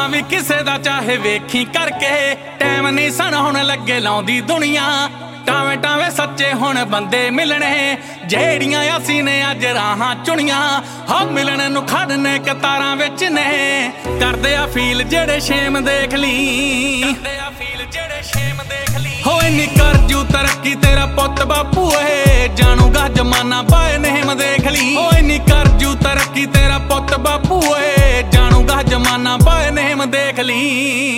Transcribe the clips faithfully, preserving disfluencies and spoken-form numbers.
ਨਾਂ ਵੀ ਕਿਸੇ ਦਾ ਚਾਹੇ ਵੇਖੀ ਕਰਕੇ ਟਾਈਮ ਨਹੀਂ ਸਣ ਹੁਣ ਲੱਗੇ ਲਾਉਂਦੀ ਦੁਨੀਆ ਟਾਵੇਂ ਟਾਵੇਂ ਸੱਚੇ ਹੁਣ ਬੰਦੇ ਮਿਲਣੇ ਜਿਹੜੀਆਂ ਅਸੀਂ ਨੇ ਅੱਜ ਰਾਹਾਂ ਚੁਣੀਆਂ ਹਾਂ ਮਿਲਣ ਨੂੰ ਖੜਨੇ ਕਤਾਰਾਂ ਵਿੱਚ ਨੇ ਕਰਦੇ ਆ ਫੀਲ ਜਿਹੜੇ ਸ਼ੇਮ ਦੇਖ ਲਈ ਕਰਦੇ ਆ ਫੀਲ ਜਿਹੜੇ ਸ਼ੇਮ ਦੇਖ ਲਈ ਹੋਏ ਨੀ ਕਰ ਜੂ ਤਰੱਕੀ ਤੇਰਾ ਪੁੱਤ ਬਾਪੂ ਏ ਜਾਣੂਗਾ ਜਮਾਨਾ ਬਾਏ ਨੇਮ ਦੇਖ ਲਈ ਹੋਏ ਨੀ ਕਰ ਜੂ ਤਰੱਕੀ ਤੇਰਾ ਪੁੱਤ ਬਾਪੂ ਏ ਜਾਣੂਗਾ ਜਮਾਨਾ ਬਾਏ ਨੇਮ ਦੇਖ ਲਈ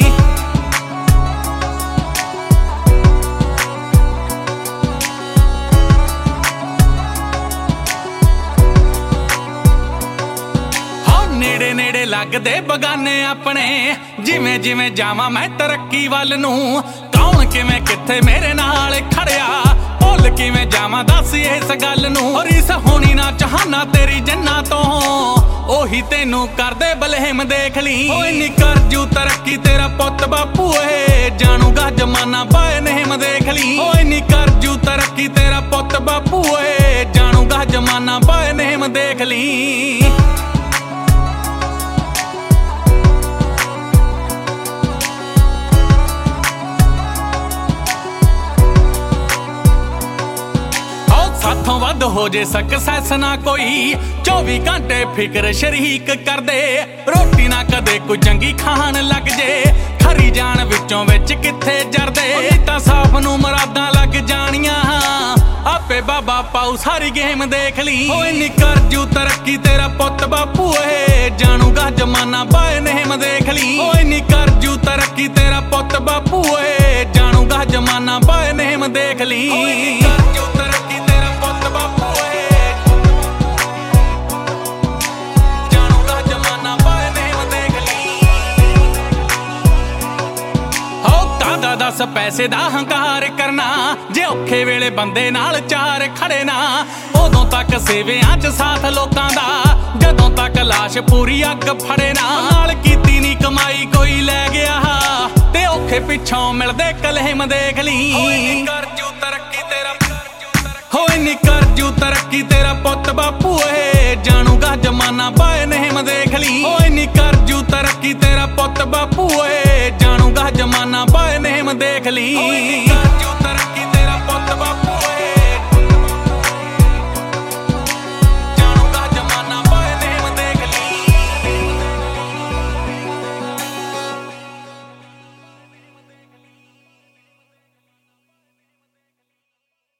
ਨੇੜੇ ਨੇੜੇ ਲੱਗਦੇ ਬਗਾਨੇ ਆਪਣੇ ਜਿਵੇਂ ਜਿਵੇਂ ਜਾਵਾਂ ਮੈਂ ਤਰੱਕੀ ਵੱਲ ਨੂੰ ਕੌਣ ਕਿਵੇਂ ਕਿੱਥੇ ਮੇਰੇ ਨਾਲ ਖੜਿਆ ਭੁੱਲ ਕਿਵੇਂ ਜਾਵਾਂ ਦੱਸ ਇਸ ਗੱਲ ਨੂੰ ਰੀਸ ਹੋਣੀ ਨਾ ਚਾਹਨਾ ਤੇਰੀ ਜੰਨਾਂ ਤੋਂ ਉਹੀ ਤੈਨੂੰ ਕਰਦੇ ਬਲੇਮ ਦੇਖ ਲਈ ਓਏ ਨੀ ਕਰ ਜੂ ਤਰੱਕੀ ਤੇਰਾ ਪੁੱਤ ਬਾਪੂ ਏ ਜਾਣੂਗਾ ਜਮਾਨਾ ਬਾਏ ਨੇਮ ਦੇਖ ਲਈ ਓਏ ਨੀ ਕਰ ਜੂ ਤਰੱਕੀ ਤੇਰਾ ਪੁੱਤ ਬਾਪੂ ਏ ਜਾਣੂਗਾ ਜਮਾਨਾ ਬਾਏ ਨੇਮ ਦੇਖ ਲਈ ਸਾਥੋਂ ਵੱਧ ਹੋ ਜੇ ਸਕਸੈਸ ਨਾ ਕੋਈ ਚੌਵੀ ਘੰਟੇ ਫਿਕਰ ਸ਼ਰੀਕ ਕਰਦੇ ਰੋਟੀ ਨਾ ਕਦੇ ਕੋਈ ਚੰਗੀ ਖਾਣ ਲੱਗ ਜੇ ਖਰੀ ਜਾਣ ਵਿੱਚੋਂ ਵਿੱਚ ਕਿੱਥੇ ਜਰਦੇ ਤਾਂ ਸਾਫ ਨੂੰ ਮਰਾਦਾਂ ਲੱਗ ਜਾਣੀਆਂ ਆਪੇ ਬਾਬਾ ਪਾਉ ਸਾਰੀ ਗੇਮ ਦੇਖ ਲਈ ਓਏ ਨੀ ਕਰ ਜੂ ਤਰੱਕੀ ਤੇਰਾ ਪੁੱਤ ਬਾਪੂ ਏ ਜਾਣੂਗਾ ਜਮਾਨਾ ਬਾਏ ਨੇਮ ਦੇਖ ਲਈ ਓਏ ਨੀ ਕਰ ਜੂ ਤਰੱਕੀ ਤੇਰਾ ਪੁੱਤ ਬਾਪੂ ਏ ਜਾਣੂਗਾ ਜਮਾਨਾ ਬਾਏ ਨੇਮ ਦੇਖ ਲਈ ਦਸ ਪੈਸੇ ਦਾ ਹੰਕਾਰ ਕਰਨਾ ਜੇ ਔਖੇ ਵੇਲੇ ਬੰਦੇ ਨਾਲ ਚਾਰ ਖੜੇ ਨਾ ਉਦੋਂ ਤੱਕ ਸੇਵਿਆਂ ਚ ਸਾਥ ਲੋਕਾਂ ਦਾ ਜਦੋਂ ਤੱਕ ਲਾਸ਼ ਪੂਰੀ ਅੱਗ ਫੜੇ ਨਾ ਨਾਲ ਕੀਤੀ ਨੀ ਕਮਾਈ ਕੋਈ ਲੈ ਗਿਆ ਤੇ ਔਖੇ ਪਿੱਛੋਂ ਮਿਲਦੇ ਕਲੇਮ ਦੇਖ ਲਈ ਹੋਏ ਨੀ ਕਰ ਜੂ ਤਰੱਕੀ ਤੇਰਾ ਹੋਏ ਨੀ ਕਰ ਜੂ ਤਰੱਕੀ ਤੇਰਾ ਪੁੱਤ ਬਾਪੂ ਏ ਜਾਣੂਗਾ ਜਮਾਨਾ ਬਾਏ ਨੇਮ ਦੇਖ ਲਈ ਹੋਏ ਨੀ ਕਰ ਜੂ ਤਰੱਕੀ ਤੇਰਾ ਪੁੱਤ ਬਾਪੂ ਏ ਜਾਣੂਗਾ ਜਮਾਨਾ ਬਾਏ ਨੇਮ ਦੇਖ ਲਈ